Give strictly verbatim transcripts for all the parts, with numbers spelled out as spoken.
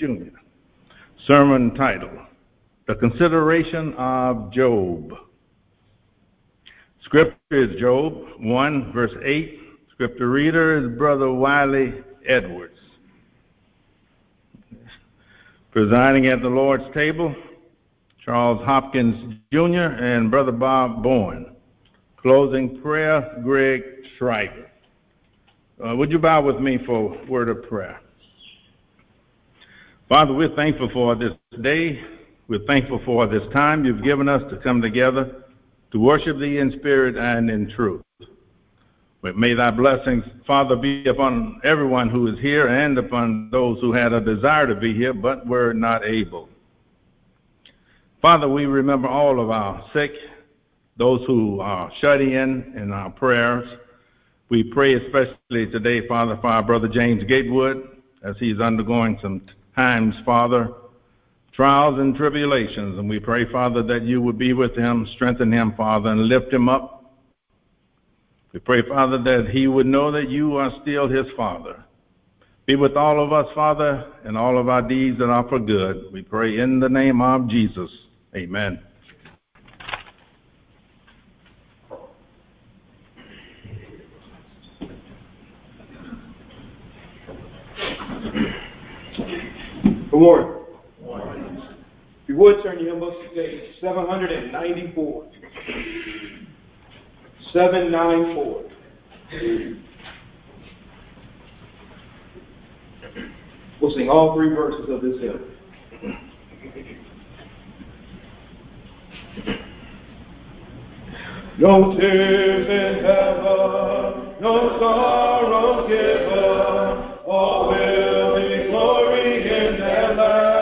Junior Sermon title, The Consideration of Job. Scripture is Job one, verse eight. Scripture reader is Brother Wiley Edwards. Presiding at the Lord's table, Charles Hopkins Junior and Brother Bob Bowen. Closing prayer, Greg Schreiber. Uh, would you bow with me for a word of prayer? Father, we're thankful for this day. We're thankful for this time you've given us to come together to worship thee in spirit and in truth. But may thy blessings, Father, be upon everyone who is here and upon those who had a desire to be here but were not able. Father, we remember all of our sick, those who are shut in in our prayers. We pray especially today, Father, for our brother James Gatewood, as he's undergoing some times, Father, trials and tribulations. And we pray, Father, that you would be with him, strengthen him, Father, and lift him up. We pray, Father, that he would know that you are still his Father. Be with all of us, Father, and all of our deeds that are for good. We pray in the name of Jesus. Amen. Good morning. Good morning. If you would, turn your hymn books to page seven ninety-four. seven ninety-four. We'll sing all three verses of this hymn. No tears in heaven, no sorrow given, all will be glory in their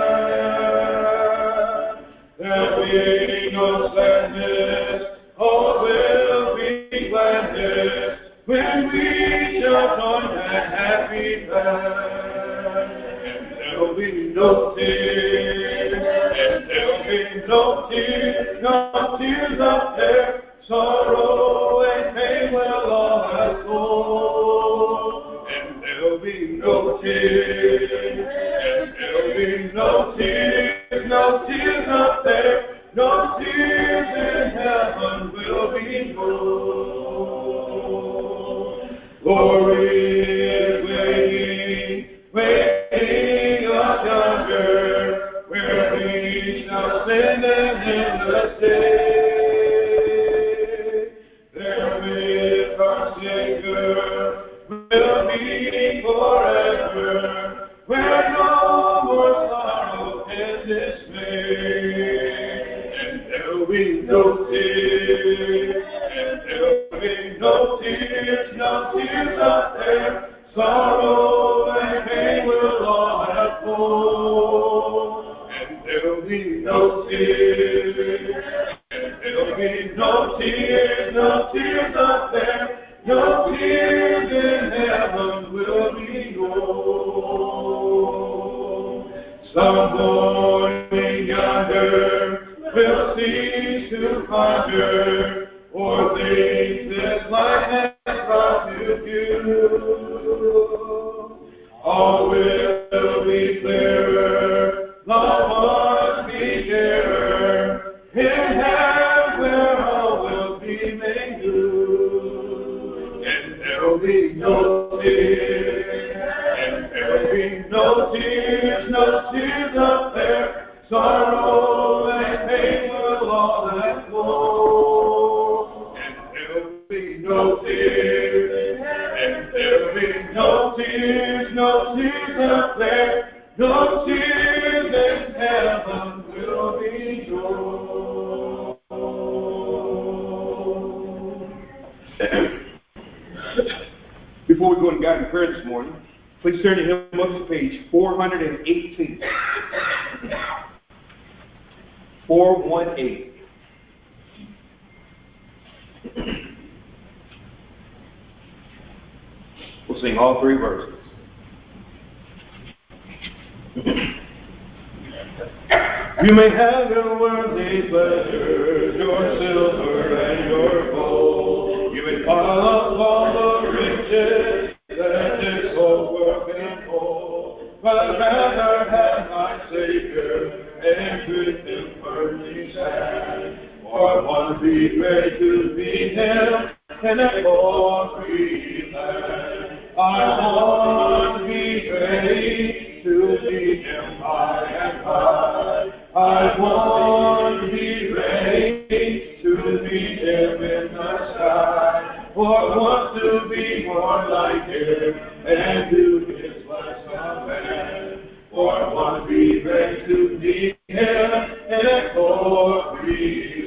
land. There'll be no sadness, all will be gladness, when we shall join that happy band. And there'll be no tears, and there'll be no tears, no tears up there. Sorrow and pain will all have gone, and there'll be no tears, and there'll be no tears, no tears up there, no tears in heaven will be known. Glory is waiting, waiting up yonder, where we shall sing and endless day. Will be forever, where no more sorrow and dismay. And there'll be no tears, and there'll be no tears, no tears up there. Sorrow and pain will all have gone. And there'll be no tears, and there'll be no tears, no tears up there. No tears in heaven will be gone. Some morning yonder will cease to ponder, or things this life has brought to view. All will be clearer, love must be dearer, in heaven where all will be made new. There'll be no tears, and there'll be no tears, no tears up there. Sorrow and pain will all have gone. And there'll be no tears, and there'll be no tears, no tears up there. No tears in heaven will be known. Before we go to God in prayer this morning, please turn your hymn books to page four eighteen. four eighteen. We'll sing all three verses. You may have your worldly pleasures, your silver and your gold. You may pile up all the riches that this whole world can hold. But rather have and with him firmly stand. For one be ready to meet him in a glory land. I want to be ready to meet him high and high. I want to be ready to meet him in the sky. For I want to be more like him and do his blessed command. For I want to be ready to meet him in a glory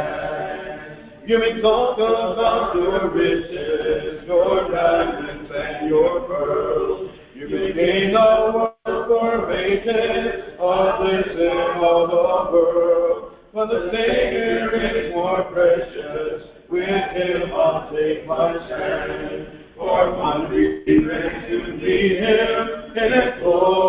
land. You may talk about your riches, your diamonds, and your pearls. You may gain the world for wages of this and all the world. But the Savior is more precious. With him I'll take my stand. For I want to be ready to meet him in a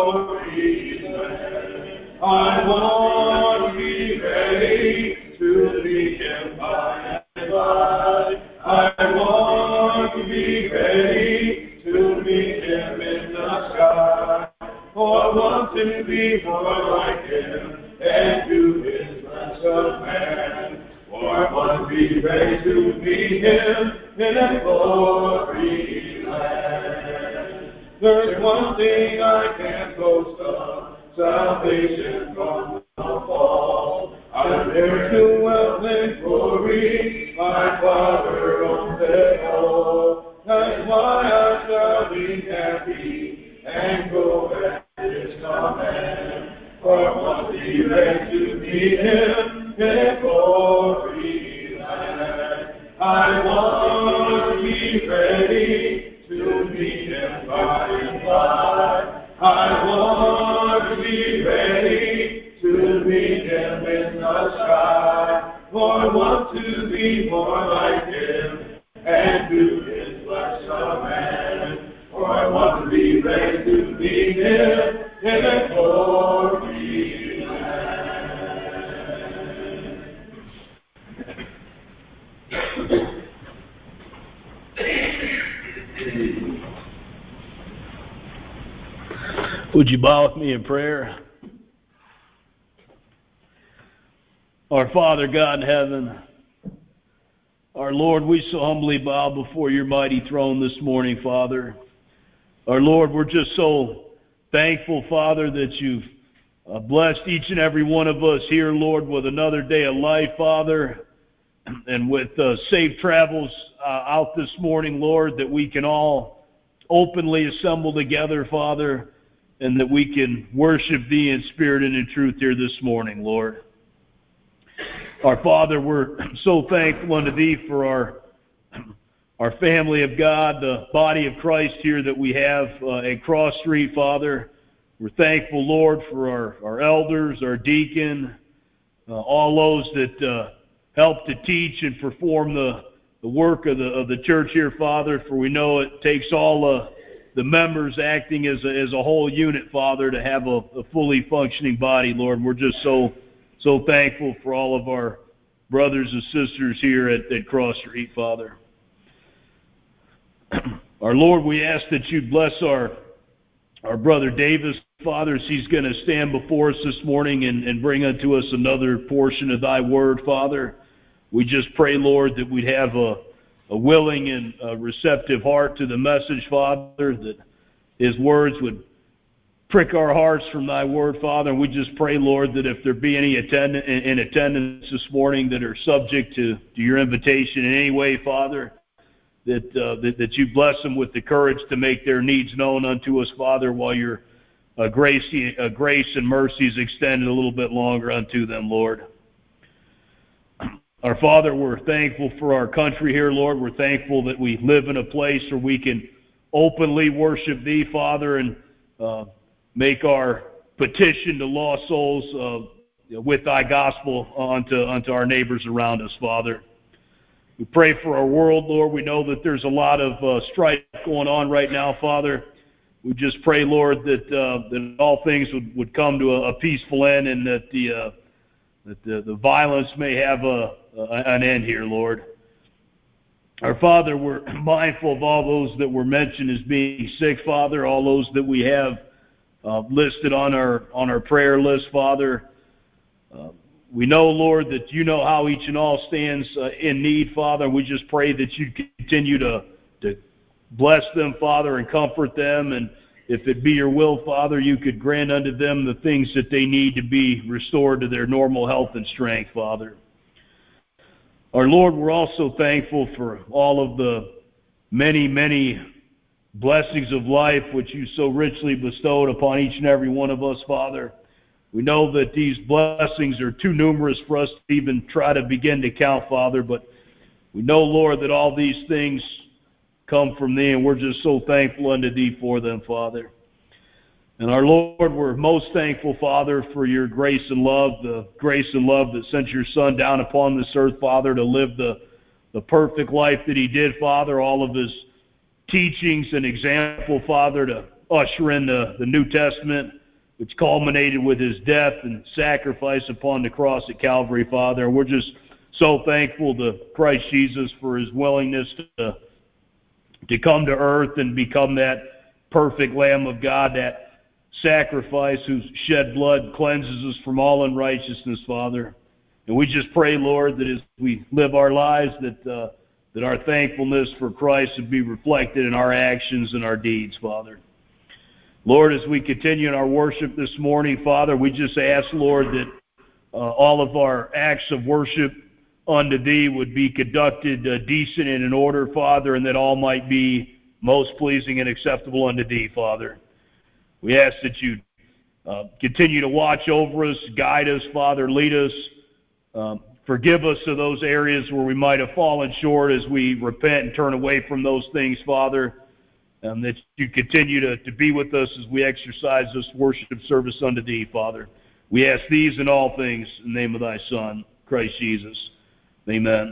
glory land. I want to be ready to meet him by and by. I want to be ready to meet him in the sky. For I want to be more like him and do his blessed command. For I want to be ready to meet him in a glory land. There's one thing I can't boast of, salvation from the fall. I'm there to wealth and glory, my Father owns it all. That's why I shall be happy and go at his command. For I want to be ready to meet him in a glory land. I want to be ready to meet him by and by. I want to be ready to meet him in the sky. For I want to be more like him and do his blessed command. For I want to be ready to meet him in a glory land. Would you bow with me in prayer? Our Father God in heaven, our Lord, we so humbly bow before your mighty throne this morning, Father. Our Lord, we're just so thankful, Father, that you've uh, blessed each and every one of us here, Lord, with another day of life, Father, and with uh, safe travels uh, out this morning, Lord, that we can all openly assemble together, Father, and that we can worship thee in spirit and in truth here this morning, Lord. Our Father, we're so thankful unto thee for our our family of God, the body of Christ here that we have uh, at Cross Street, Father. We're thankful, Lord, for our, our elders, our deacon, uh, all those that uh, help to teach and perform the, the work of the of the church here, Father, for we know it takes all uh, the members acting as a, as a whole unit, Father, to have a, a fully functioning body, Lord. We're just so so thankful for all of our brothers and sisters here at, at Cross Street, Father. Our Lord, we ask that you bless our our brother Davis, Father, as he's going to stand before us this morning and, and bring unto us another portion of thy word, Father. We just pray, Lord, that we'd have a, a willing and a receptive heart to the message, Father, that his words would prick our hearts from thy word, Father. And we just pray, Lord, that if there be any attend- in attendance this morning that are subject to, to your invitation in any way, Father, that, uh, that that you bless them with the courage to make their needs known unto us, Father, while your uh, grace, uh, grace and mercy is extended a little bit longer unto them, Lord. Our Father, we're thankful for our country here, Lord. We're thankful that we live in a place where we can openly worship thee, Father, and uh, make our petition to lost souls uh, with thy gospel unto, unto our neighbors around us, Father. We pray for our world, Lord. We know that there's a lot of uh, strife going on right now, Father. We just pray, Lord, that uh, that all things would, would come to a, a peaceful end, and that the uh, that the, the violence may have a, a an end here, Lord. Our Father, we're mindful of all those that were mentioned as being sick, Father, all those that we have uh, listed on our on our prayer list, Father. Uh, we know, Lord, that you know how each and all stands uh, in need, Father, and we just pray that you continue to, to bless them, Father, and comfort them, and if it be your will, Father, you could grant unto them the things that they need to be restored to their normal health and strength, Father. Our Lord, we're also thankful for all of the many, many blessings of life which you so richly bestowed upon each and every one of us, Father. We know that these blessings are too numerous for us to even try to begin to count, Father, but we know, Lord, that all these things come from thee, and we're just so thankful unto thee for them, Father. And our Lord, we're most thankful, Father, for your grace and love, the grace and love that sent your Son down upon this earth, Father, to live the, the perfect life that he did, Father, all of his teachings and example, Father, to usher in the, the New Testament, which culminated with his death and sacrifice upon the cross at Calvary, Father. And we're just so thankful to Christ Jesus for his willingness to, to come to earth and become that perfect Lamb of God, that sacrifice whose shed blood cleanses us from all unrighteousness, Father. And we just pray, Lord, that as we live our lives, that uh, that our thankfulness for Christ would be reflected in our actions and our deeds, Father. Lord, as we continue in our worship this morning, Father, we just ask, Lord, that uh, all of our acts of worship unto thee would be conducted uh, decent and in order, Father, and that all might be most pleasing and acceptable unto thee, Father. We ask that you uh, continue to watch over us, guide us, Father, lead us, um, forgive us of those areas where we might have fallen short as we repent and turn away from those things, Father, and that you continue to, to be with us as we exercise this worship service unto thee, Father. We ask these and all things in the name of thy Son, Christ Jesus. Amen.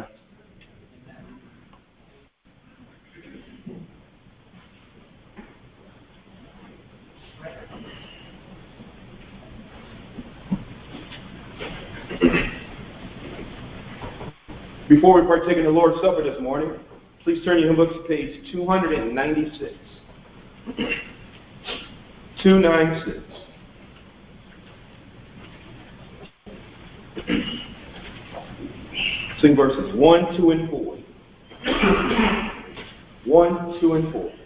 Before we partake in the Lord's Supper this morning, please turn your hymn books to page two ninety-six. two ninety-six. Sing verses one, two, and four. one, two, and four.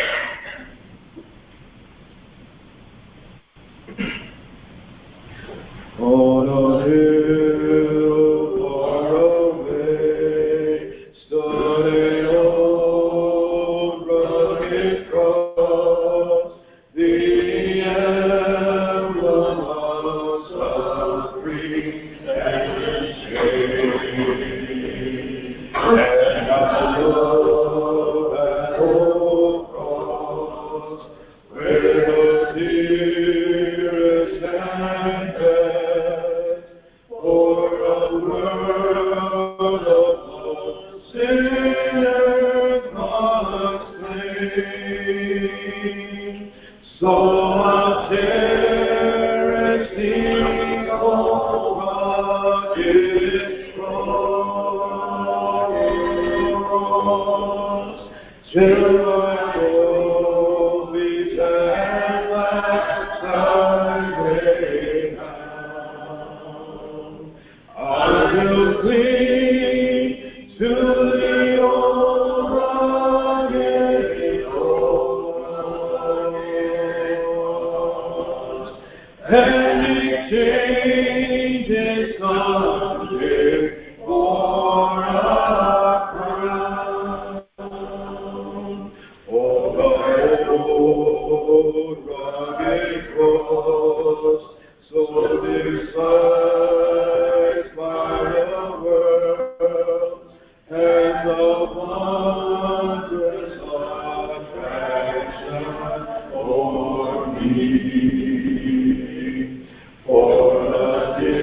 On a hill far away stood an old rugged cross, the emblem of suffering and shame. And I love that old cross where the dearest and best for a world of lost sinners must claim. So I'll cherish the old rugged cross till my trophies at last I lay down. I will cling to the old rugged cross and exchange it someday for a crown. Oh, the old rugged cross, so despised by the world, has a wondrous attraction for me. For the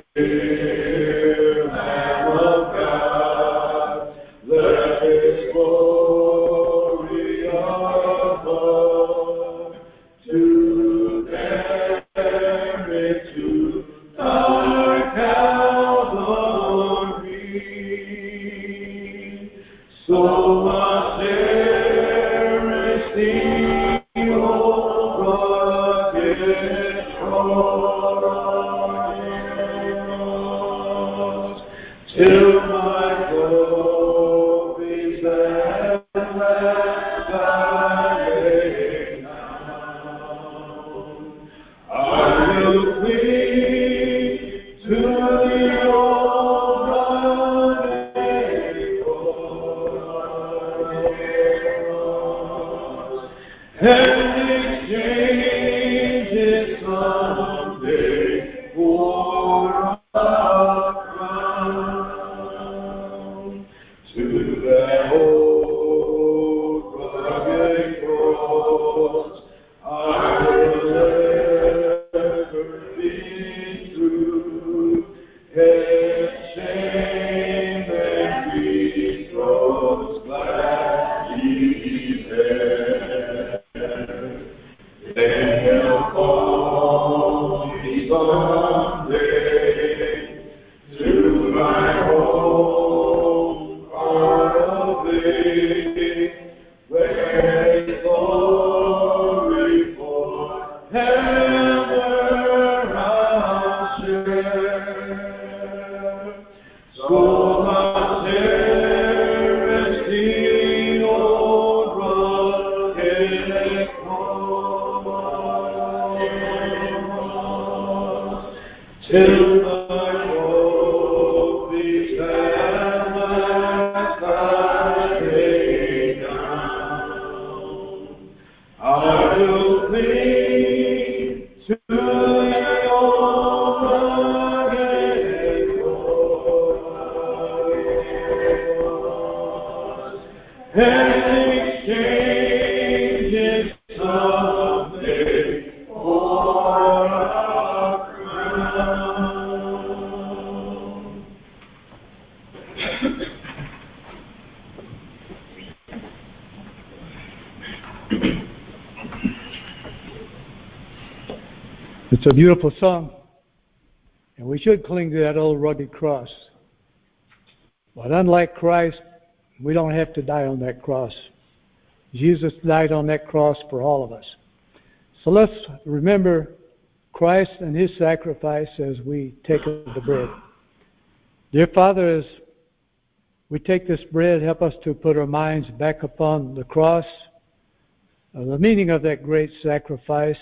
It's a beautiful song, and we should cling to that old rugged cross. But unlike Christ, we don't have to die on that cross. Jesus died on that cross for all of us. So let's remember Christ and His sacrifice as we take the bread. Dear Father, as we take this bread, help us to put our minds back upon the cross, uh, the meaning of that great sacrifice,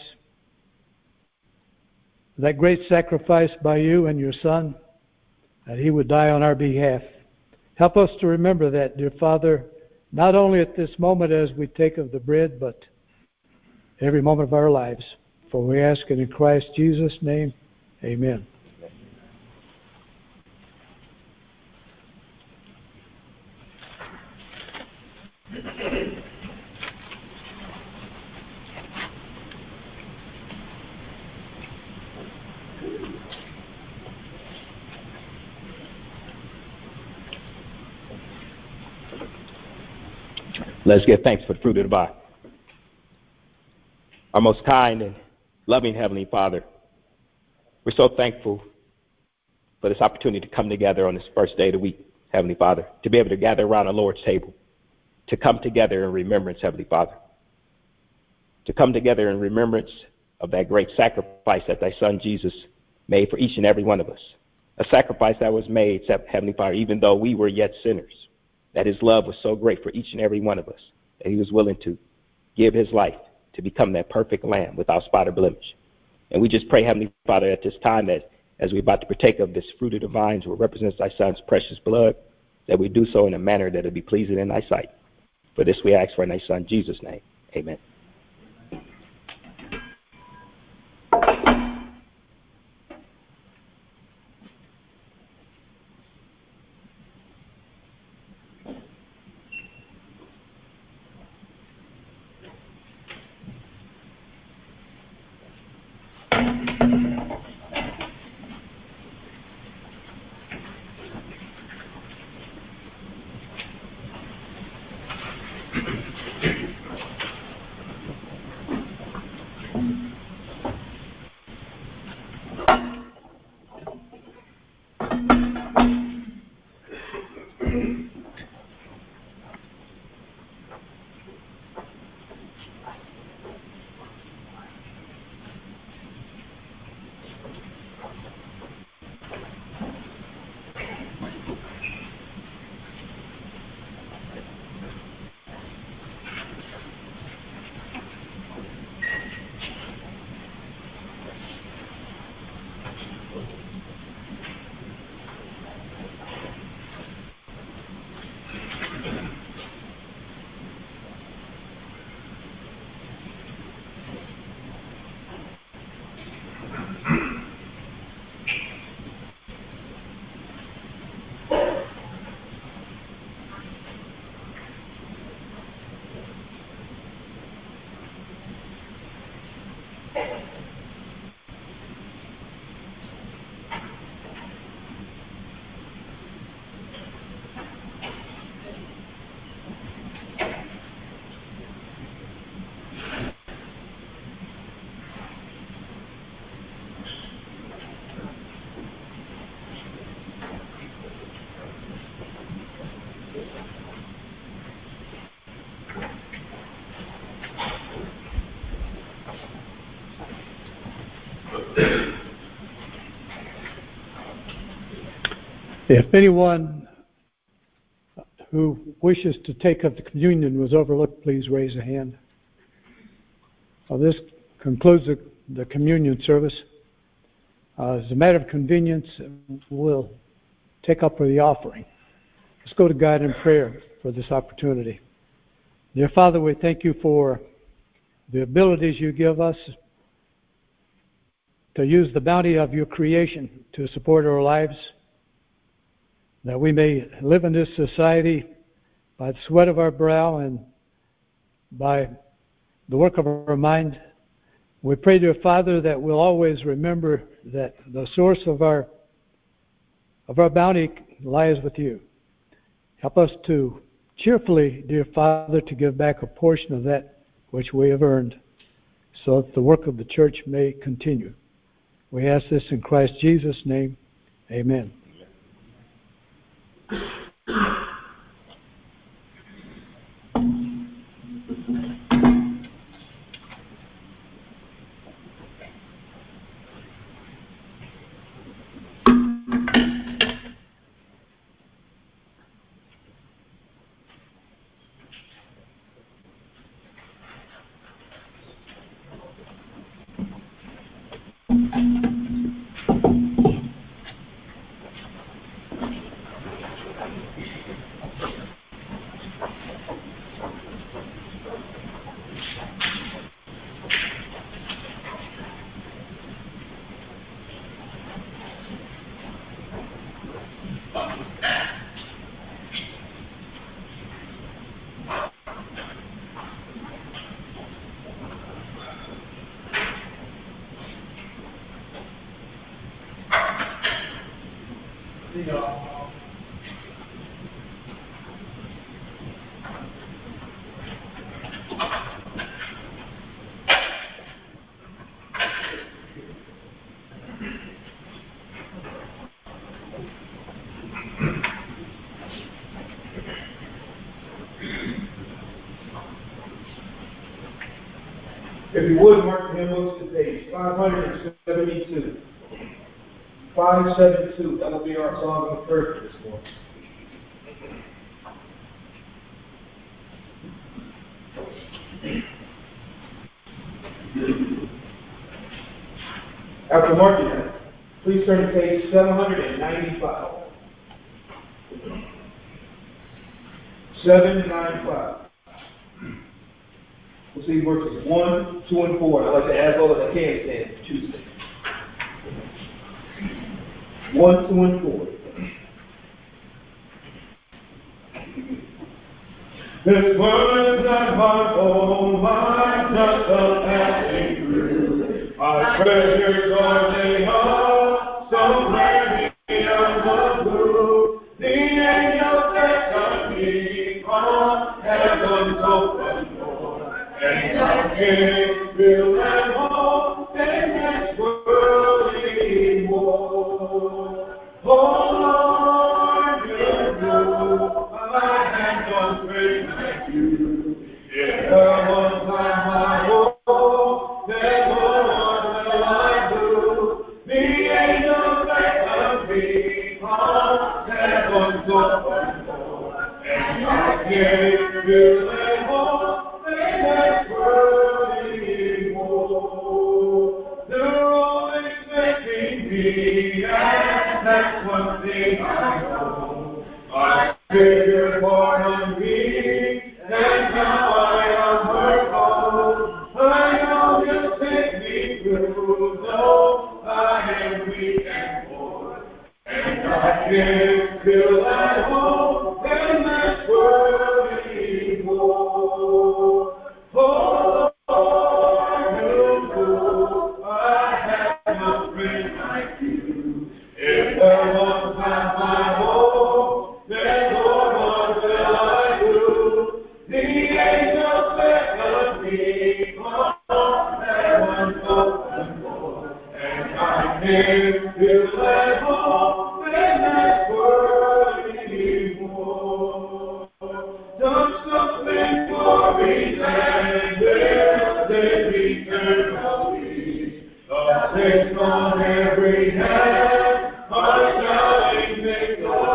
that great sacrifice by you and your Son, that He would die on our behalf. Help us to remember that, dear Father, not only at this moment as we take of the bread, but every moment of our lives. For we ask it in Christ Jesus' name, amen. Let's give thanks for the fruit of the vine. Our most kind and loving Heavenly Father, we're so thankful for this opportunity to come together on this first day of the week, Heavenly Father, to be able to gather around the Lord's table, to come together in remembrance, Heavenly Father, to come together in remembrance of that great sacrifice that Thy Son Jesus made for each and every one of us, a sacrifice that was made, Heavenly Father, even though we were yet sinners, that His love was so great for each and every one of us, that He was willing to give His life to become that perfect lamb without spot or blemish. And we just pray, Heavenly Father, at this time that as we're about to partake of this fruit of the vines, which represents Thy Son's precious blood, that we do so in a manner that will be pleasing in Thy sight. For this we ask for in Thy Son Jesus' name. Amen. If anyone who wishes to take of the communion was overlooked, please raise a hand. Well, this concludes the, the communion service. Uh, as a matter of convenience, we'll take up for the offering. Let's go to God in prayer for this opportunity. Dear Father, we thank you for the abilities you give us to use the bounty of your creation to support our lives, that we may live in this society by the sweat of our brow and by the work of our mind. We pray, dear Father, that we'll always remember that the source of our of our bounty lies with you. Help us to cheerfully, dear Father, to give back a portion of that which we have earned, so that the work of the church may continue. We ask this in Christ Jesus' name. Amen. If you would, mark your hymn books to page five seventy-two. five seventy-two, that will be our song of prayer this morning. After marking that, please turn to page seven ninety-five. seven ninety-five. We'll see verses one, two, and four. I'd like to ask all of the can stand for Tuesday. one, two, and four. This world is not my home, I'm just a passing through. My treasures are they are, somewhere beyond the blue. The angels that come me on heaven's open door, and I can't feel at home in this world anymore. Oh Lord, you know my hands don't break like you. If there was not my home, then what will I do? The angels that come me on heaven's open door, and I can't feel at home in this world anymore. They're always making me, and that's one thing I know. My Savior pardoned me, and now I am her own. I know He'll take me through, though I am weak and poor, and I can't feel at home in this world anymore. Oh, Lord, you know I have no friend like you. If there was not my home, then Lord, what will I do? The angels beckon me on heaven's open door, and I can't feel at home in this world anymore. Just something for me, and will they return peace? The place on every hand, our shouting victory.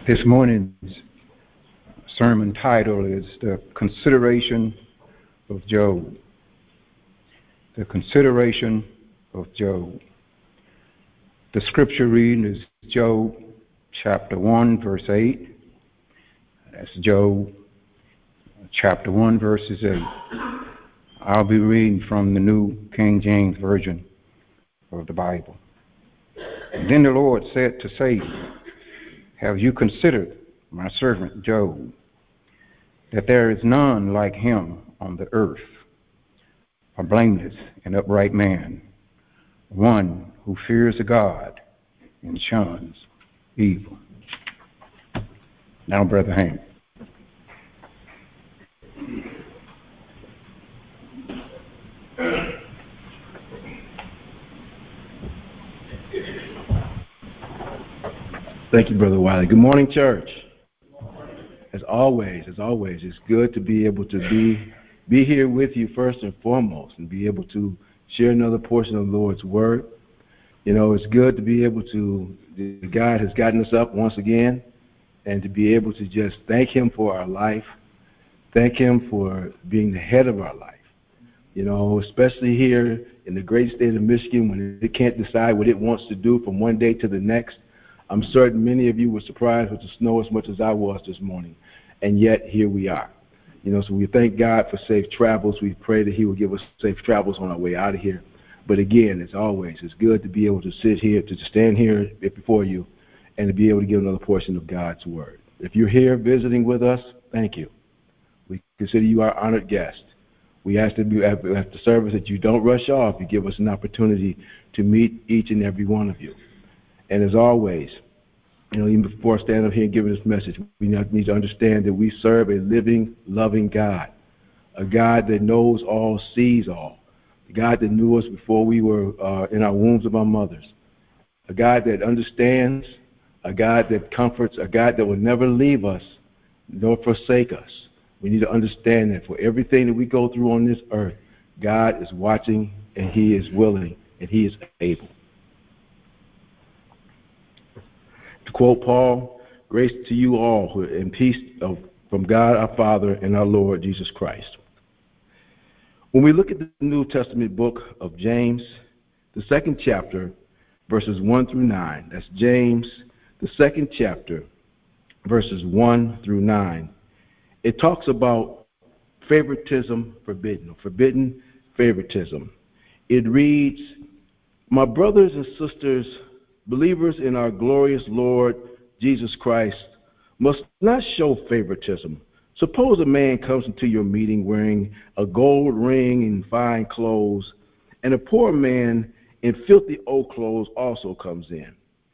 This morning's sermon title is The Consideration of Job. The Consideration of Job. The scripture reading is Job chapter one, verse eight. That's Job chapter one, verses eight. I'll be reading from the New King James Version of the Bible. And then the Lord said to Satan, have you considered my servant Job, that there is none like him on the earth, a blameless and upright man, one who fears God and shuns evil. Now, Brother Hank. Thank you, Brother Wiley. Good morning, church. As always, as always, it's good to be able to be be here with you first and foremost and be able to share another portion of the Lord's Word. You know, it's good to be able to, God has gotten us up once again, and to be able to just thank Him for our life, thank Him for being the head of our life. You know, especially here in the great state of Michigan, when it can't decide what it wants to do from one day to the next. I'm certain many of you were surprised with the snow as much as I was this morning, and yet here we are. You know, so we thank God for safe travels. We pray that He will give us safe travels on our way out of here. But again, as always, it's good to be able to sit here, to stand here before you, and to be able to give another portion of God's Word. If you're here visiting with us, thank you. We consider you our honored guest. We ask that you, after the service, that you don't rush off. You give us an opportunity to meet each and every one of you. And as always, you know, even before standing up here and giving this message, we need to understand that we serve a living, loving God, a God that knows all, sees all, a God that knew us before we were uh, in our wombs of our mothers, a God that understands, a God that comforts, a God that will never leave us nor forsake us. We need to understand that for everything that we go through on this earth, God is watching, and He is willing, and He is able. To quote Paul, grace to you all and peace of, from God our Father and our Lord Jesus Christ. When we look at the New Testament book of James, the second chapter, verses one through nine, that's James, the second chapter, verses one through nine, it talks about favoritism forbidden, or forbidden favoritism. It reads, my brothers and sisters, believers in our glorious Lord Jesus Christ, must not show favoritism. Suppose a man comes into your meeting wearing a gold ring and fine clothes, and a poor man in filthy old clothes also comes in.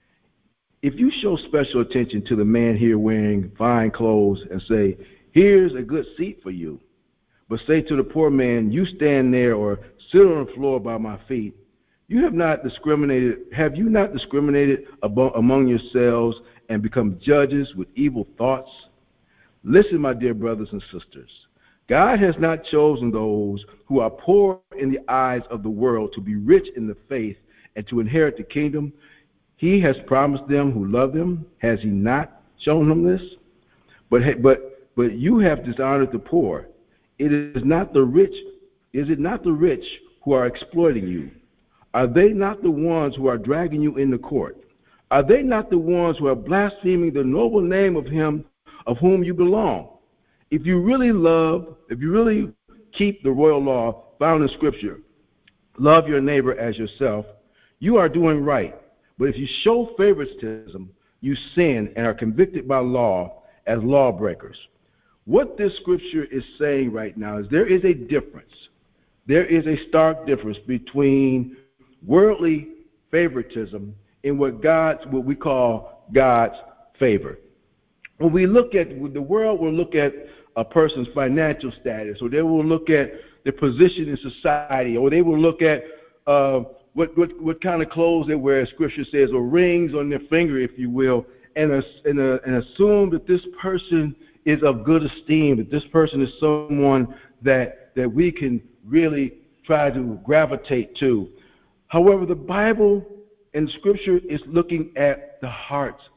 If you show special attention to the man here wearing fine clothes and say, here's a good seat for you, but say to the poor man, you stand there or sit on the floor by my feet, You have not discriminated, have you not discriminated abo- among yourselves and become judges with evil thoughts? Listen, my dear brothers and sisters, God has not chosen those who are poor in the eyes of the world to be rich in the faith and to inherit the kingdom. He has promised them who love Him. Has He not shown them this? But but but you have dishonored the poor. It is not the rich. Is it not the rich who are exploiting you? Are they not the ones who are dragging you into court? Are they not the ones who are blaspheming the noble name of Him of whom you belong? If you really love, if you really keep the royal law found in Scripture, love your neighbor as yourself, you are doing right. But if you show favoritism, you sin and are convicted by law as lawbreakers. What this Scripture is saying right now is there is a difference. There is a stark difference between worldly favoritism and what God's, what we call God's favor. When we look at the world, will look at a person's financial status, or they will look at their position in society, or they will look at uh, what, what what kind of clothes they wear, as Scripture says, or rings on their finger, if you will, and, uh, and, uh, and assume that this person is of good esteem, that this person is someone that that we can really try to gravitate to. However, the Bible and Scripture is looking at the hearts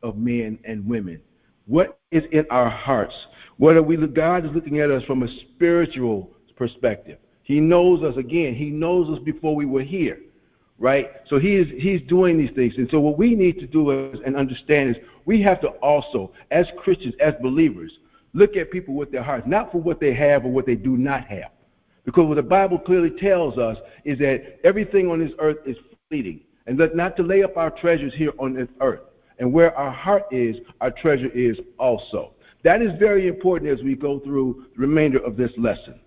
of men and women? What is in our hearts? What are we? God is looking at us from a spiritual perspective. He knows us again. He knows us before we were here, right? So he is he's doing these things. And so what we need to do is, and understand is we have to also, as Christians, as believers, look at people with their hearts, not for what they have or what they do not have. Because what the Bible clearly tells us is that everything on this earth is fleeting, and that not to lay up our treasures here on this earth. And where our heart is, our treasure is also. That is very important as we go through the remainder of this lesson.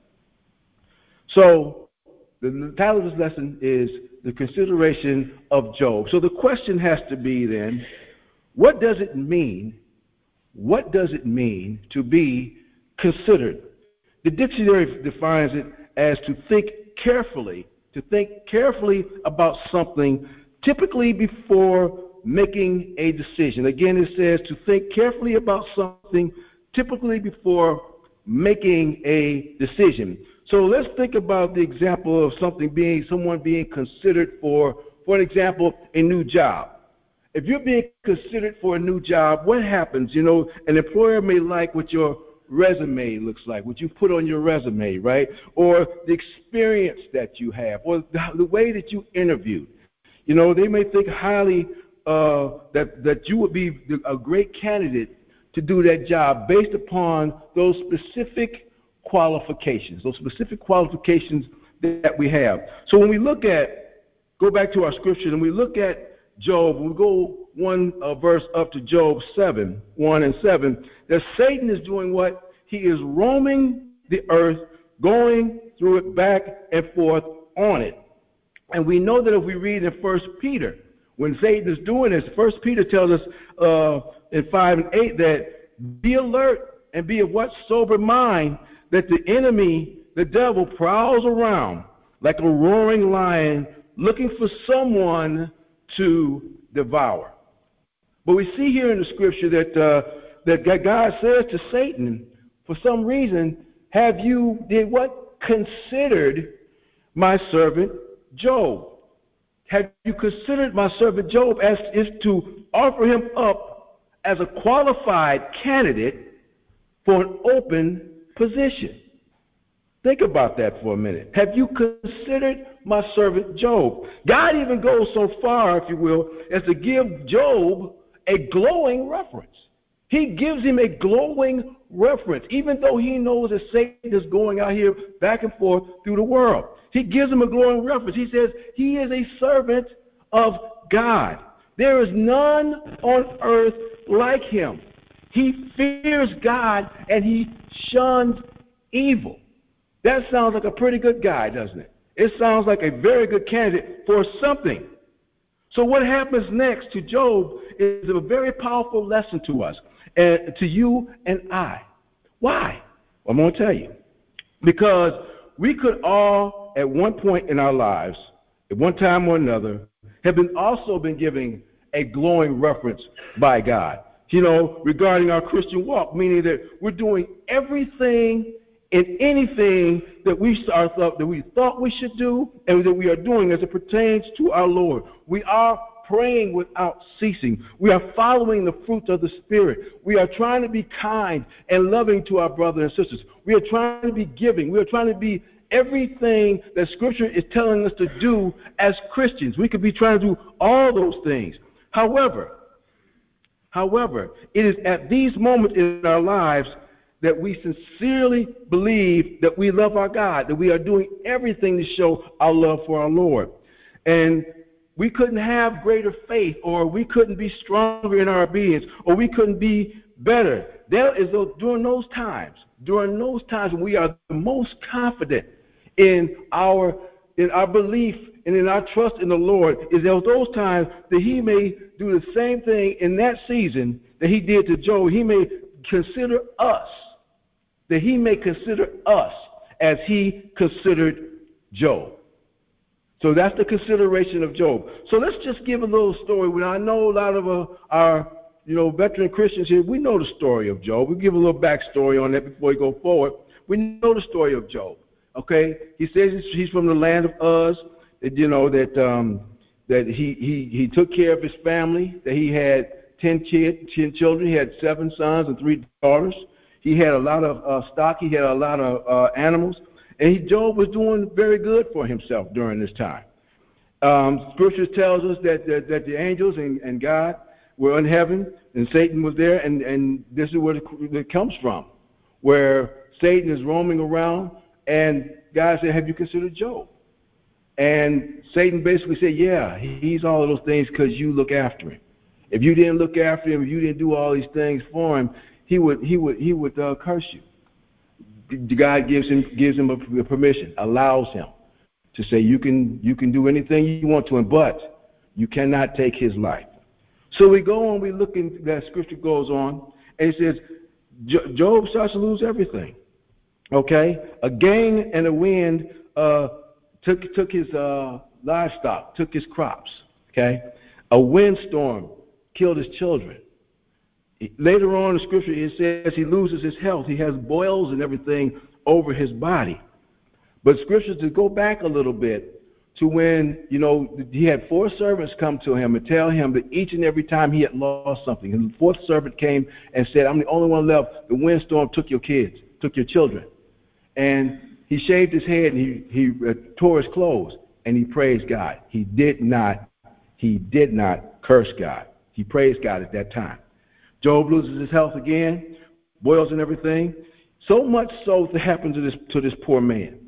So the title of this lesson is The Consideration of Job. So the question has to be then, what does it mean? What does it mean to be considered? The dictionary defines it as to think carefully, to think carefully about something, typically before making a decision. Again, it says to think carefully about something, typically before making a decision. So let's think about the example of something being, someone being considered for, for an example, a new job. If you're being considered for a new job, what happens? You know, an employer may like what your resume looks like, what you put on your resume, right? Or the experience that you have, or the, the way that you interviewed. You know, they may think highly uh, that, that you would be a great candidate to do that job based upon those specific qualifications, those specific qualifications that we have. So when we look at, go back to our scripture, and we look at Job, we go one uh, verse up to Job seven, one and seven, that Satan is doing what? He is roaming the earth, going through it back and forth on it. And we know that if we read in First Peter, when Satan is doing this, First Peter tells us uh, in five and eight that be alert and be of what sober mind, that the enemy, the devil, prowls around like a roaring lion looking for someone to devour. But we see here in the scripture that uh, that God says to Satan, for some reason, have you did what? Considered my servant Job. Have you considered my servant Job as is to offer him up as a qualified candidate for an open position? Think about that for a minute. Have you considered my servant Job? God even goes so far, if you will, as to give Job a glowing reference. He gives him a glowing reference, even though he knows that Satan is going out here back and forth through the world. He gives him a glowing reference. He says he is a servant of God. There is none on earth like him. He fears God and he shuns evil. That sounds like a pretty good guy, doesn't it? It sounds like a very good candidate for something. So what happens next to Job is a very powerful lesson to us, and to you and I. Why? Well, I'm going to tell you. Because we could all, at one point in our lives, at one time or another, have been also been given a glowing reference by God, you know, regarding our Christian walk, meaning that we're doing everything and anything that we are thought that we thought we should do and that we are doing as it pertains to our Lord. We are praying without ceasing. We are following the fruits of the Spirit. We are trying to be kind and loving to our brothers and sisters. We are trying to be giving. We are trying to be everything that Scripture is telling us to do as Christians. We could be trying to do all those things. However, however, it is at these moments in our lives that we sincerely believe that we love our God, that we are doing everything to show our love for our Lord. And we couldn't have greater faith, or we couldn't be stronger in our obedience, or we couldn't be better. There is those, during those times, during those times when we are the most confident in our in our belief and in our trust in the Lord, is those times that he may do the same thing in that season that he did to Job. He may consider us, that he may consider us as he considered Job. So that's the consideration of Job. So let's just give a little story. When I know a lot of uh, our, you know, veteran Christians here, we know the story of Job. We give a little backstory on that before we go forward. We know the story of Job. Okay, he says he's from the land of Uz. That, you know, that um, that he he he took care of his family. That he had ten, kid, ten children. He had seven sons and three daughters. He had a lot of uh, stock. He had a lot of uh, animals. And he, Job was doing very good for himself during this time. Um, Scripture tells us that, that, that the angels and, and God were in heaven, and Satan was there, and, and this is where it, it comes from, where Satan is roaming around, and God said, have you considered Job? And Satan basically said, yeah, he's all of those things because you look after him. If you didn't look after him, if you didn't do all these things for him, he would he would he would uh, curse you. God gives him gives him a permission, allows him to say you can you can do anything you want to him, but you cannot take his life. So we go on, we look in that scripture goes on, and it says Job starts to lose everything. Okay, a gang and a wind uh, took took his uh, livestock, took his crops. Okay, a windstorm killed his children. Later on in the scripture, it says he loses his health. He has boils and everything over his body. But scriptures to go back a little bit to when, you know, he had four servants come to him and tell him that each and every time he had lost something. And the fourth servant came and said, I'm the only one left. The windstorm took your kids, took your children. And he shaved his head and he, he uh, tore his clothes and he praised God. He did not, he did not curse God. He praised God at that time. Job loses his health again, boils and everything. So much so that happened to this to this poor man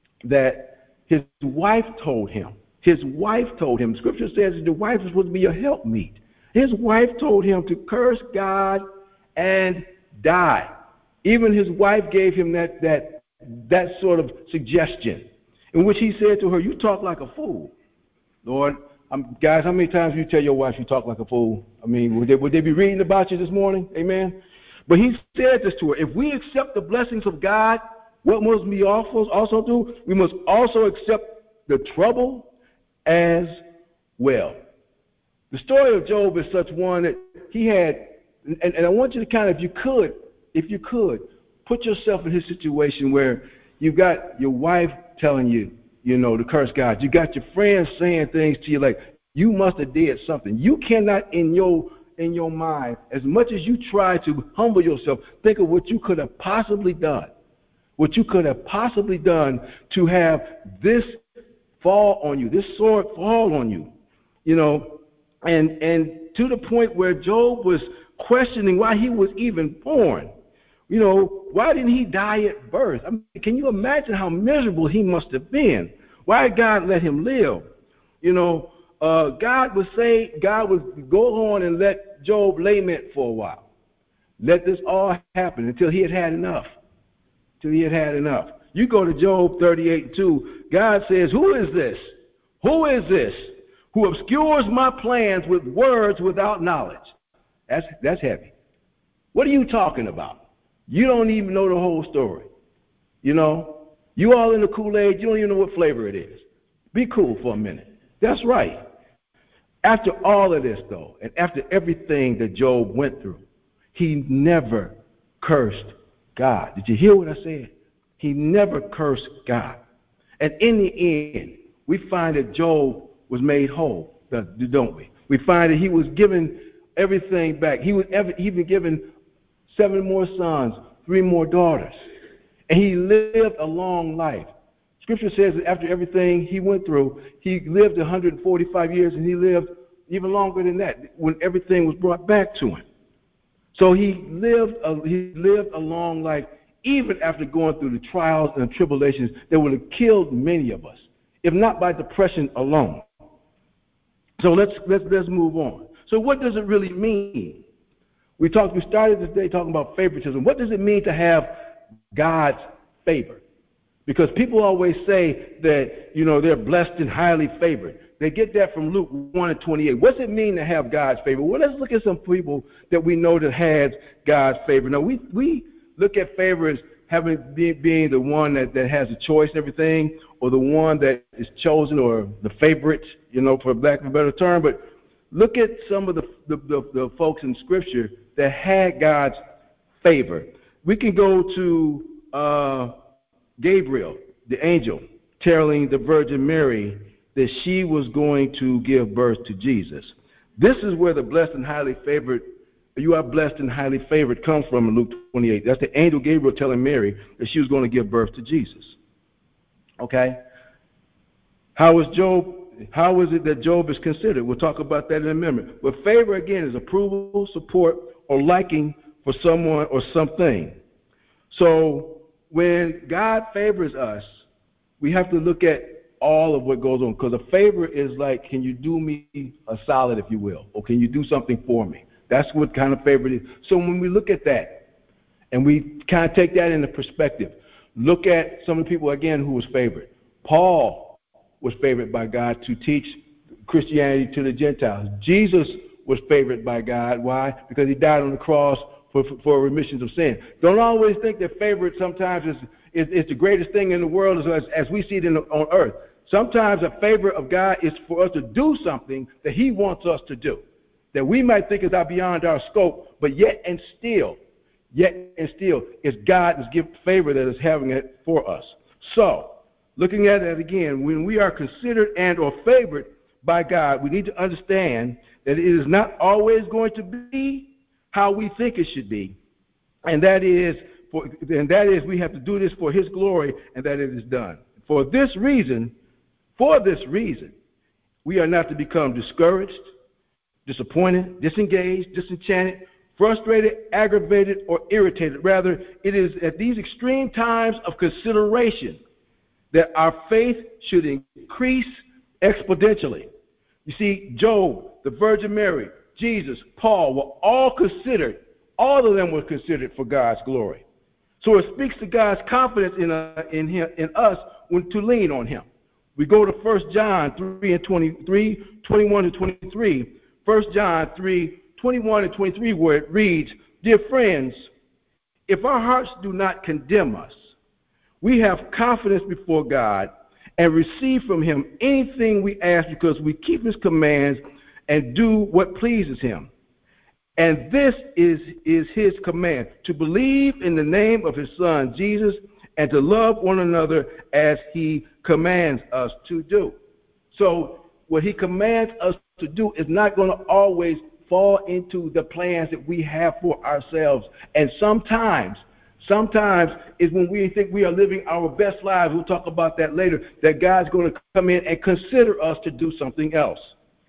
that his wife told him. His wife told him. Scripture says that the wife is supposed to be a helpmeet. His wife told him to curse God and die. Even his wife gave him that that that sort of suggestion, in which he said to her, "You talk like a fool, Lord." Um, guys, how many times do you tell your wife you talk like a fool? I mean, would they, would they be reading about you this morning? Amen? But he said this to her. If we accept the blessings of God, what must we also do? We must also accept the trouble as well. The story of Job is such one that he had, and, and I want you to kind of, if you could, if you could, put yourself in his situation where you've got your wife telling you, you know, to curse God. You got your friends saying things to you like, you must have did something. You cannot in your in your mind, as much as you try to humble yourself, think of what you could have possibly done. What you could have possibly done to have this fall on you, this sword fall on you. You know, and and to the point where Job was questioning why he was even born. You know, why didn't he die at birth? I mean, can you imagine how miserable he must have been? Why did God let him live? You know, uh, God would say, God would go on and let Job lament for a while. Let this all happen until he had had enough. Until he had had enough. You go to Job thirty-eight and two, God says, who is this? Who is this who obscures my plans with words without knowledge? That's, that's heavy. What are you talking about? You don't even know the whole story. You know, you all in the Kool-Aid, you don't even know what flavor it is. Be cool for a minute. That's right. After all of this, though, and after everything that Job went through, he never cursed God. Did you hear what I said? He never cursed God. And in the end, we find that Job was made whole, don't we? We find that he was given everything back. He was even given seven more sons, three more daughters. And he lived a long life. Scripture says that after everything he went through, he lived one hundred forty-five years, and he lived even longer than that when everything was brought back to him. So he lived a, he lived a long life, even after going through the trials and tribulations that would have killed many of us, if not by depression alone. So let's let's let's move on. So what does it really mean? We talked. We started this day talking about favoritism. What does it mean to have God's favor? Because people always say that, you know, they're blessed and highly favored. They get that from Luke one and twenty-eight. What's it mean to have God's favor? Well, let's look at some people that we know that had God's favor. Now, we, we look at favor as having being, being the one that, that has a choice and everything, or the one that is chosen, or the favorite, you know, for lack of a better term. But look at some of the, the, the, the folks in Scripture that had God's favor. We can go to uh, Gabriel, the angel, telling the Virgin Mary that she was going to give birth to Jesus. This is where the blessed and highly favored, you are blessed and highly favored, comes from in Luke twenty-eight. That's the angel Gabriel telling Mary that she was going to give birth to Jesus. Okay? How is Job, how is it that Job is considered? We'll talk about that in a minute. But favor, again, is approval, support, or liking for someone or something. So when God favors us, we have to look at all of what goes on, because a favor is like, can you do me a solid, if you will, or can you do something for me? That's what kind of favor it is. So when we look at that, and we kind of take that into perspective, look at some of the people, again, who was favored. Paul was favored by God to teach Christianity to the Gentiles. Jesus was favored by God. Why? Because he died on the cross for, for remissions of sin. Don't always think that favor sometimes is, is, is the greatest thing in the world as, as we see it in the, on earth. Sometimes a favor of God is for us to do something that he wants us to do, that we might think is beyond our scope, but yet and still, yet and still, it's God's gift favor that is having it for us. So, looking at it again, when we are considered and or favored by God, we need to understand that it is not always going to be how we think it should be, and that is, for, and that is we have to do this for his glory, and that it is done. For this reason, for this reason, we are not to become discouraged, disappointed, disengaged, disenchanted, frustrated, aggravated, or irritated. Rather, it is at these extreme times of consideration that our faith should increase exponentially. You see, Job, the Virgin Mary, Jesus, Paul were all considered, all of them were considered for God's glory. So it speaks to God's confidence in, uh, in, him, in us when to lean on him. We go to First John three and twenty-three, twenty-one and twenty-three. First John three, twenty-one and twenty-three, where it reads, "Dear friends, if our hearts do not condemn us, we have confidence before God and receive from him anything we ask because we keep his commands and do what pleases him. And this is, is his command, to believe in the name of his son, Jesus, and to love one another as he commands us to do." So what he commands us to do is not going to always fall into the plans that we have for ourselves. And sometimes, sometimes is when we think we are living our best lives, we'll talk about that later, that God's going to come in and consider us to do something else.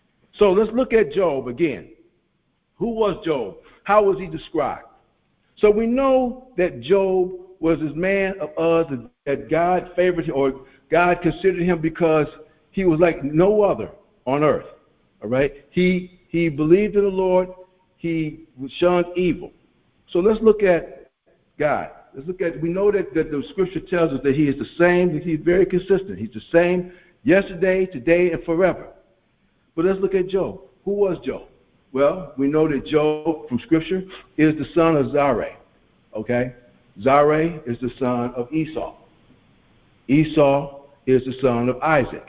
So let's look at Job again. Who was Job? How was he described? So we know that Job was this man of us that God favored him, or God considered him because he was like no other on earth. All right? He he believed in the Lord. He shunned evil. So let's look at God. Let's look at, we know that, that the scripture tells us that he is the same, that he's very consistent. He's the same yesterday, today, and forever. But let's look at Job. Who was Job? Well, we know that Job, from scripture, is the son of Zerah. Okay? Zerah is the son of Esau. Esau is the son of Isaac.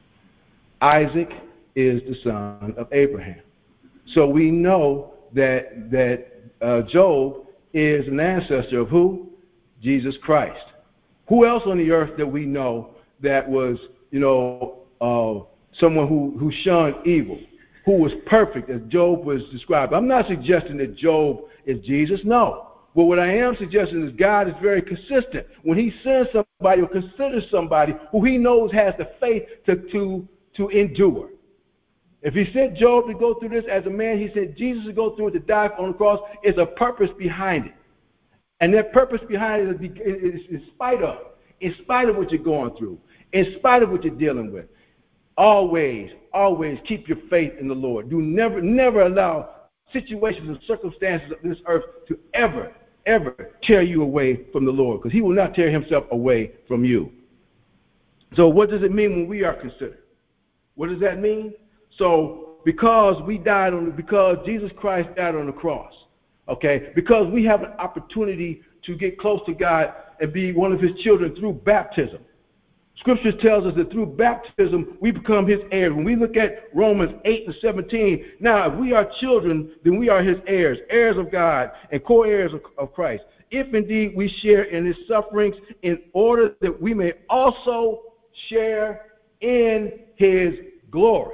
Isaac is the son of Abraham. So we know that that uh, Job is an ancestor of who? Jesus Christ. Who else on the earth that we know that was, you know, uh, someone who, who shunned evil, who was perfect as Job was described? I'm not suggesting that Job is Jesus, no. But what I am suggesting is God is very consistent. When he sends somebody or considers somebody who he knows has the faith to, to, to endure. If he sent Job to go through this as a man, he sent Jesus to go through it, to die on the cross. Is a purpose behind it. And that purpose behind it is in spite of, in spite of what you're going through, in spite of what you're dealing with. Always, always keep your faith in the Lord. Do never, never allow situations and circumstances of this earth to ever, ever tear you away from the Lord, because he will not tear himself away from you. So what does it mean when we are considered? What does that mean? So because we died on, because Jesus Christ died on the cross, okay, because we have an opportunity to get close to God and be one of his children through baptism. Scripture tells us that through baptism, we become his heirs. When we look at Romans eight and seventeen, now if we are children, then we are his heirs, heirs of God and co-heirs of, of Christ. If indeed we share in his sufferings, in order that we may also share in his glory.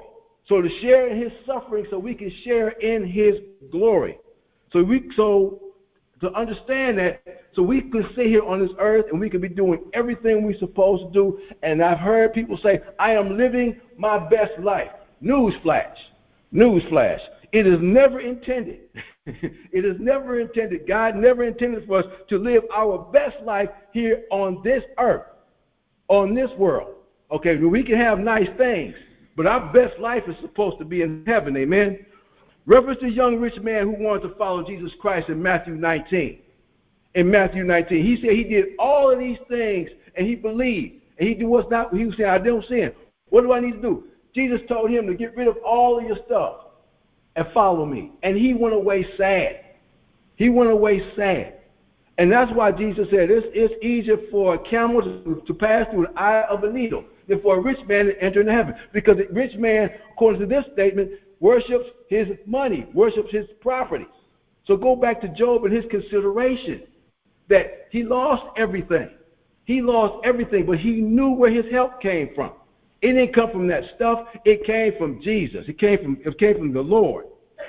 So to share in his suffering so we can share in his glory. So we so to understand that, so we can sit here on this earth and we can be doing everything we're supposed to do. And I've heard people say, I am living my best life. Newsflash. Newsflash. It is never intended. It is never intended. God never intended for us to live our best life here on this earth, on this world. Okay, we can have nice things, but our best life is supposed to be in heaven. Amen. Reference the young rich man who wanted to follow Jesus Christ in Matthew nineteen. In Matthew nineteen, he said he did all of these things and he believed. And he was not, he was saying, I don't sin. What do I need to do? Jesus told him to get rid of all of your stuff and follow me. And he went away sad. He went away sad. And that's why Jesus said it's, it's easier for a camel to, to pass through the eye of a needle than for a rich man to enter into heaven. Because the rich man, according to this statement, worships his money, worships his property. So go back to Job and his consideration that he lost everything. He lost everything, but he knew where his help came from. It didn't come from that stuff. It came from Jesus. It came from, it came from the Lord.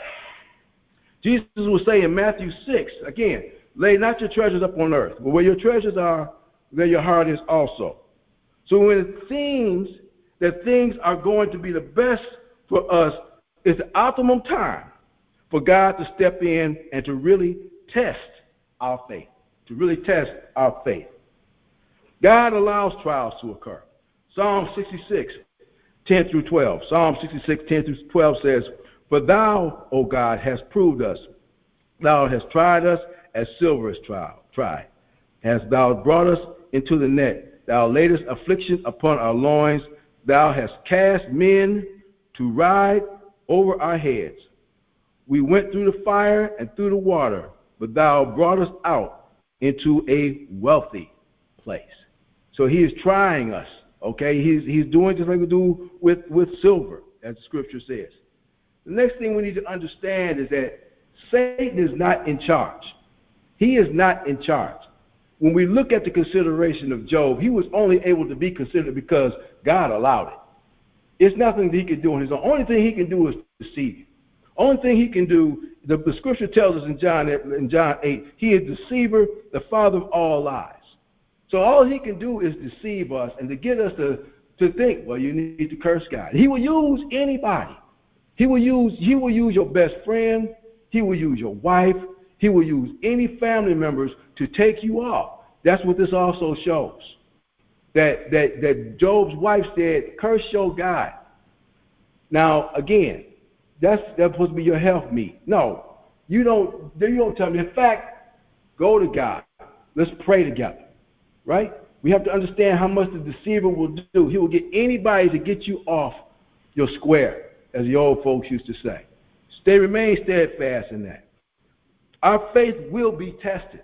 Jesus will say in Matthew six, again, lay not your treasures up on earth, but where your treasures are, there your heart is also. So when it seems that things are going to be the best for us, it's the optimum time for God to step in and to really test our faith, to really test our faith. God allows trials to occur. Psalm sixty-six, ten through twelve. Psalm sixty-six, ten through twelve says, for thou, O God, hast proved us. Thou hast tried us as silver is tried. Hast thou brought us into the net. Thou laidest affliction upon our loins. Thou hast cast men to ride over our heads. We went through the fire and through the water, but thou brought us out into a wealthy place. So he is trying us, okay? He's, he's doing just like we do with, with silver, as the scripture says. The next thing we need to understand is that Satan is not in charge. He is not in charge. When we look at the consideration of Job, he was only able to be considered because God allowed it. It's nothing that he can do on his own. Only thing he can do is deceive you. Only thing he can do, the, the scripture tells us in John, in John eight, he is deceiver, the father of all lies. So all he can do is deceive us and to get us to, to think, well, you need to curse God. He will use anybody. He will use, he will use your best friend. He will use your wife. He will use any family members to take you off. That's what this also shows. That, that, that Job's wife said, curse your God. Now, again, that's, that's supposed to be your health meet. No, you don't, you don't tell me. In fact, go to God. Let's pray together, right? We have to understand how much the deceiver will do. He will get anybody to get you off your square, as the old folks used to say. Stay, remain steadfast in that. Our faith will be tested.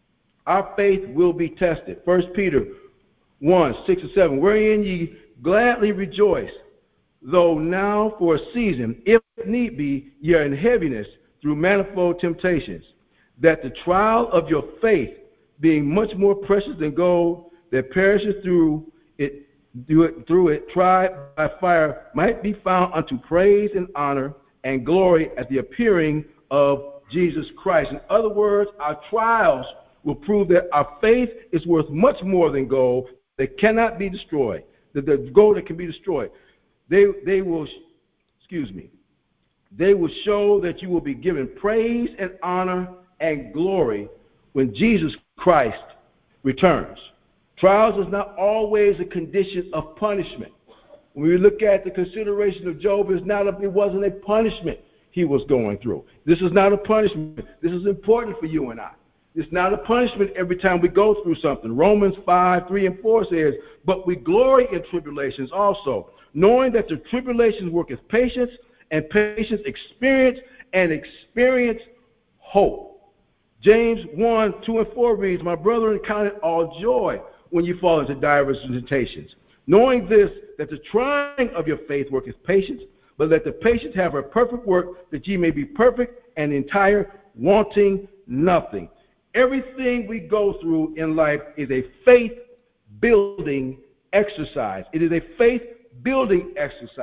Our faith will be tested. First Peter one, six and seven, wherein ye gladly rejoice, though now for a season, if need be, ye are in heaviness through manifold temptations, that the trial of your faith, being much more precious than gold, that perishes through it, through it, through it, tried by fire, might be found unto praise and honor and glory at the appearing of Jesus Christ. In other words, our trials will prove that our faith is worth much more than gold that cannot be destroyed, the, the gold that can be destroyed. They, they will, excuse me, they will show that you will be given praise and honor and glory when Jesus Christ returns. Trials is not always a condition of punishment. When we look at the consideration of Job, it's not a, it wasn't a punishment he was going through. This is not a punishment. This is important for you and I. It's not a punishment every time we go through something. Romans five, three and four says, but we glory in tribulations also, knowing that the tribulations worketh patience, and patience experience, and experience hope. James one, two and four reads, my brethren, count it all joy when you fall into diverse temptations, knowing this, that the trying of your faith worketh patience, but let the patience have her perfect work, that ye may be perfect and entire, wanting nothing. Everything we go through in life is a faith-building exercise. It is a faith-building exercise.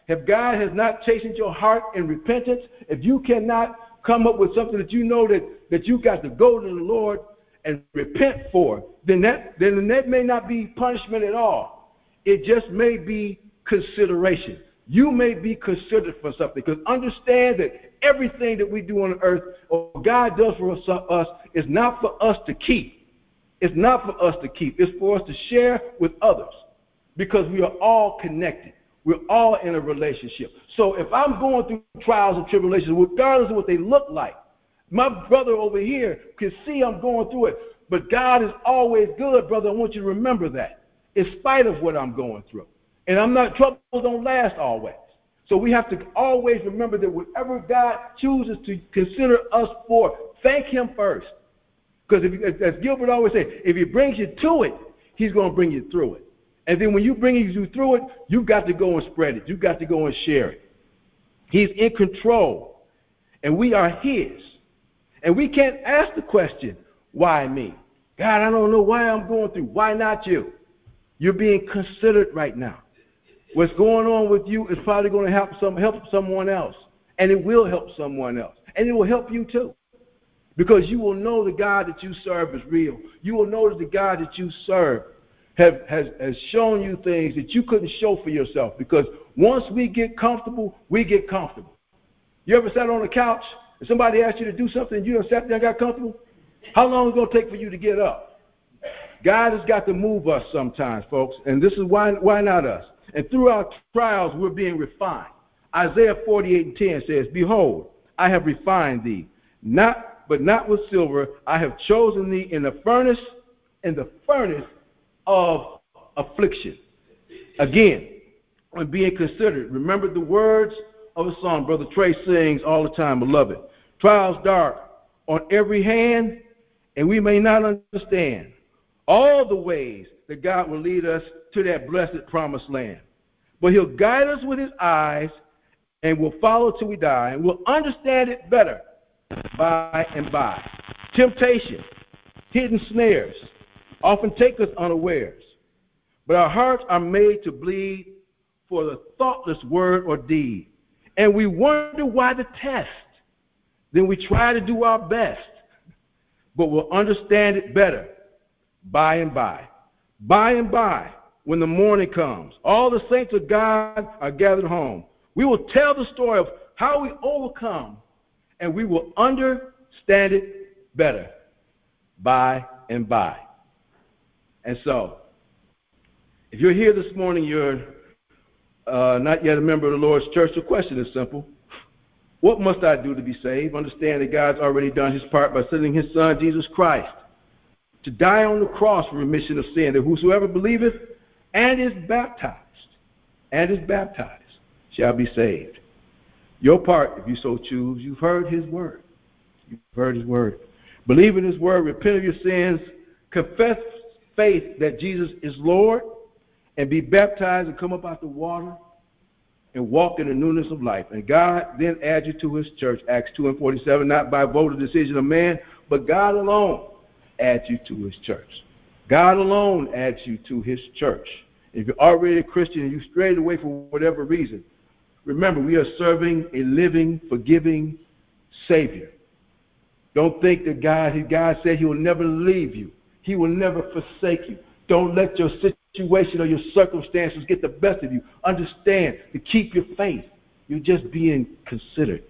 if God has not chastened your heart in repentance, if you cannot come up with something that you know that, that you got to go to the Lord and repent for, then that, then that may not be punishment at all. It just may be consideration. You may be considered for something, because understand that everything that we do on earth or God does for us, us is not for us to keep. It's not for us to keep. It's for us to share with others, because we are all connected. We're all in a relationship. So if I'm going through trials and tribulations, regardless of what they look like, my brother over here can see I'm going through it. But God is always good, brother. I want you to remember that, in spite of what I'm going through. And I'm not, trouble don't last always. So we have to always remember that whatever God chooses to consider us for, thank him first. Because if, as Gilbert always says, if he brings you to it, he's going to bring you through it. And then when you bring you through it, you've got to go and spread it. You've got to go and share it. He's in control, and we are his. And we can't ask the question, why me? God, I don't know why I'm going through. Why not you? You're being considered right now. What's going on with you is probably going to help some help someone else, and it will help someone else, and it will help you too, because you will know the God that you serve is real. You will know that the God that you serve have, has, has shown you things that you couldn't show for yourself, because once we get comfortable, we get comfortable. You ever sat on the couch and somebody asked you to do something and you just sat there and got comfortable? How long is it going to take for you to get up? God has got to move us sometimes, folks, and this is why, why not us? And through our trials, we're being refined. Isaiah forty-eight and ten says, behold, I have refined thee, not but not with silver. I have chosen thee in the furnace, in the furnace of affliction. Again, when being considered, remember the words of a song Brother Trey sings all the time, beloved. Trials dark on every hand, and we may not understand all the ways that God will lead us to that blessed promised land. But he'll guide us with his eyes, and we'll follow till we die, and we'll understand it better by and by. Temptation, hidden snares, often take us unawares, but our hearts are made to bleed for the thoughtless word or deed, and we wonder why the test. Then we try to do our best, but we'll understand it better by and by. By and by, when the morning comes, all the saints of God are gathered home. We will tell the story of how we overcome, and we will understand it better by and by. And so, if you're here this morning, you're uh, not yet a member of the Lord's church, the question is simple. What must I do to be saved? Understand that God's already done his part by sending his son, Jesus Christ, to die on the cross for remission of sin, that whosoever believeth and is baptized, and is baptized, shall be saved. Your part, if you so choose, you've heard his word. You've heard his word. Believe in his word, repent of your sins, confess faith that Jesus is Lord, and be baptized and come up out the water and walk in the newness of life. And God then adds you to his church, Acts two and forty-seven, not by vote or decision of man, but God alone adds you to his church. God alone adds you to his church. If you're already a Christian and you strayed away for whatever reason, remember, we are serving a living, forgiving Savior. Don't think that God, God said he will never leave you. He will never forsake you. Don't let your situation or your circumstances get the best of you. Understand, to keep your faith, you're just being considered.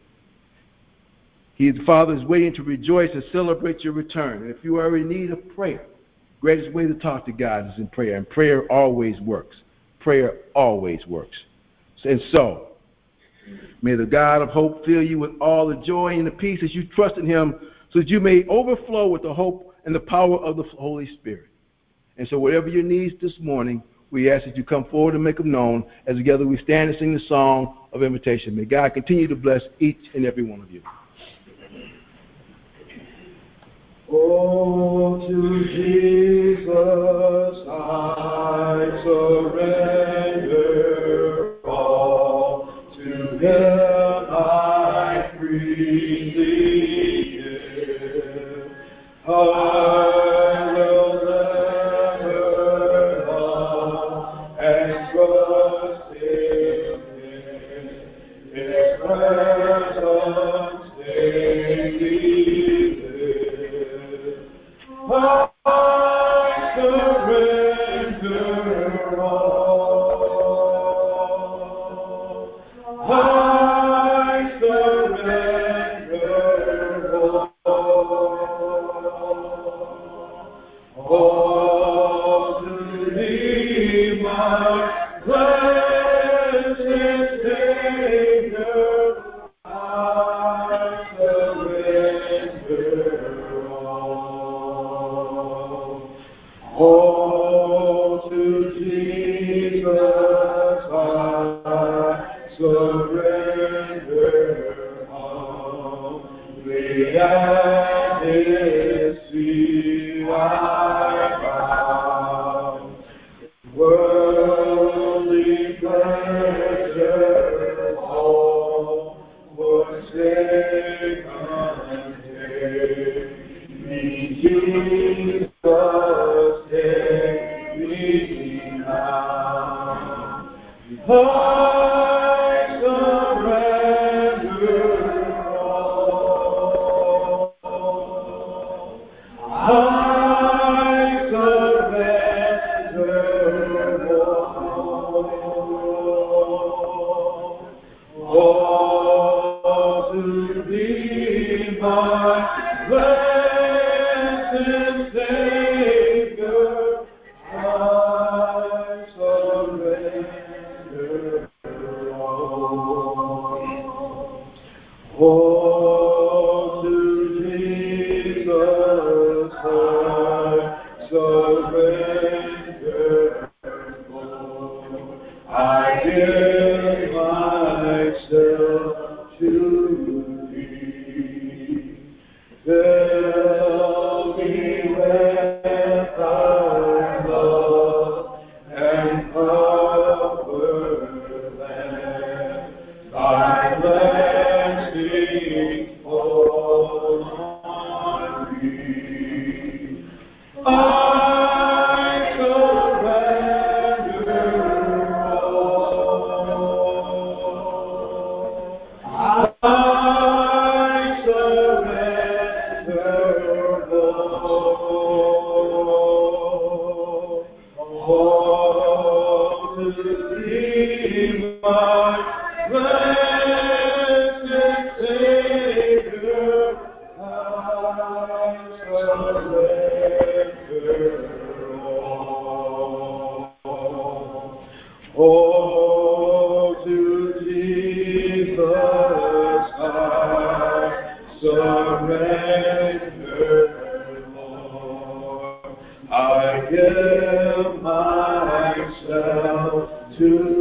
He, the Father, is waiting to rejoice and celebrate your return. And if you are in need of prayer, the greatest way to talk to God is in prayer. And prayer always works. Prayer always works. And so, may the God of hope fill you with all the joy and the peace as you trust in him, so that you may overflow with the hope and the power of the Holy Spirit. And so whatever your needs this morning, we ask that you come forward and make them known as together we stand and sing the song of invitation. May God continue to bless each and every one of you. Oh, to Jesus I surrender all, to him I freely give. I will never love and trust in him. Oh, to Jesus I surrender humbly at His feet I bow. Worldly pleasure all forsaken, take me, Jesus, take me now. I surrender all. I surrender all. All to Thee, my blessed Savior, I surrender all. Oh, to Jesus I surrender, Lord. I give myself to Thee. Fill me with Thy love and power, let Thy blessing fall on me. I surrender all. I surrender all. All to Thee, my blessed Savior, I surrender all. Oh, to Jesus I surrender, Lord. I give myself to